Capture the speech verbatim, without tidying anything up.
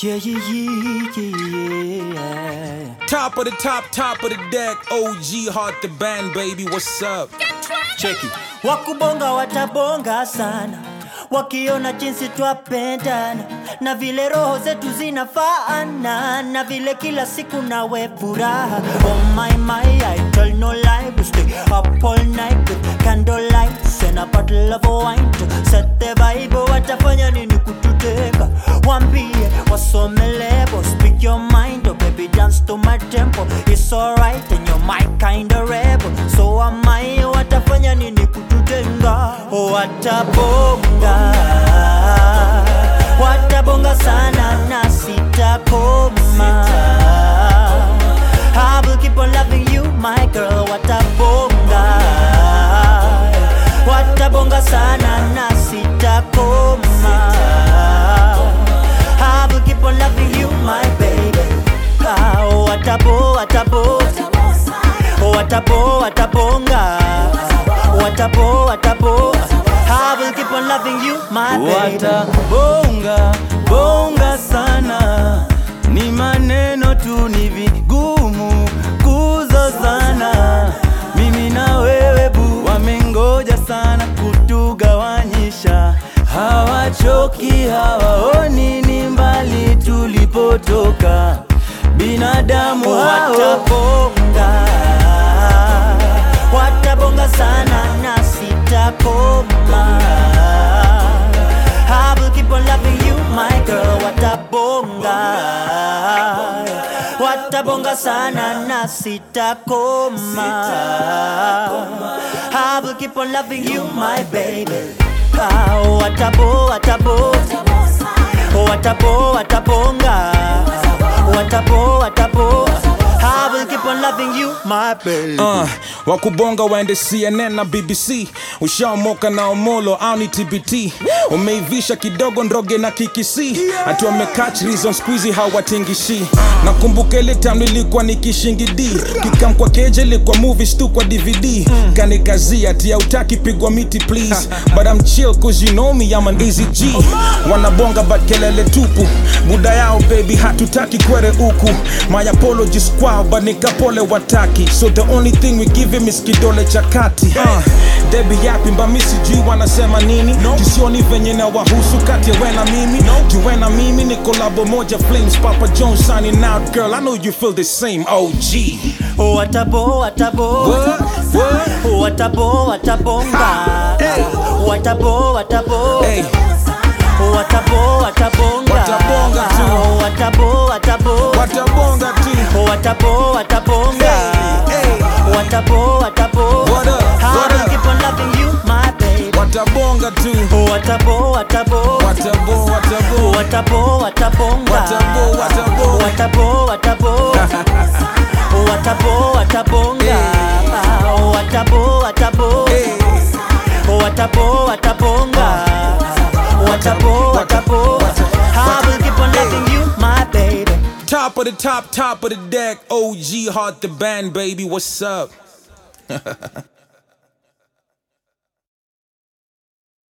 Yeah, yeah, yeah, yeah. Top of the top, top of the deck. O G Heart the band, baby, what's up? Check it. Wakubonga watabonga sana, wakiona jinsi twapendana, na vile roho zetu zinafaana, na vile kila siku nawe furaha. Oh my my, I tell no lie, we stay up all night with candlelights and a bottle of wine to set the vibe. Watafanya nini kututeka? Wambie wasome lebo, speak your mind, oh baby dance to my tempo. It's alright and you're my kind of rebel, so am I. Watafanya nini kututenga? Watabonga, watabonga sana na sitakoma. I will keep on loving you, my girl. Watabonga, watabonga sana na sitakoma. I will keep on loving you, my baby. Ah, watabo, watabo, watabo, watabonga, watabo, watabo. I will keep on loving you, my baby. Watabonga, bonga sana, ni maneno tu ni vigumu kuzozana. Mimi na wewe bu, wamengoja sana kutugawanyisha. Hawachoki, hawaoni ni mbali tulipotoka. Binadamu hao watabonga, watabonga sana na sitakoma. I will keep on loving you, my girl. Watabonga, watabonga sana na sitakoma. I will keep on loving you, my baby. Ah, watabo, watabo, watabo, watabonga, watabo, watabo. I will keep on loving you, my baby. Uh, wakubonga waende C N N na B B C. Ushaomoka na Omolo au ni T B T. Umeivisha kidogo ndroge na kikisi. Ati wamecatch reason squeezy hawatingishi. Nakumbuka ile time nilikuwa nikishingidi. Kikam kwa keje ilikuwa movies tu kwa D V D. Kanikazi ati hautaki pigwa miti please. But I'm chill cause you know me, I'm an easy G. Wanabonga but kelele tupu. Buda yao baby hatutaki kwere uku. My apologies kwao but nikapole wataki. So the only thing we give him is kidole chakati. uh, Debbie yapi mba misi jui wanasema nini. Jisioni venye na wahusu kati ya wena mimi. Juwena mimi ni kolabo moja Flames. Papa Jones signing out, girl I know you feel the same. O G watabo, watabo, what? What? watabo, watabonga, hey. Watabo, watabo, Hey. watabo, watabonga, Watabonga tu. watabo, watabo, Watabonga tu. watabo, watabonga, Hey, hey. watabo, watabo. What up? What I will up? keep on loving you, my baby. Watabonga tu. Watabo, watabo, Watabo, watabo. watabo, watabonga, Watabo, watabo. watabo, watabo. Watabo, watabonga, watabo, watabo, Hey. watabo, watabonga, watabo, watabo. I will keep on loving you, my baby. Top of the top, top of the deck. O G Heart the band, baby, what's up?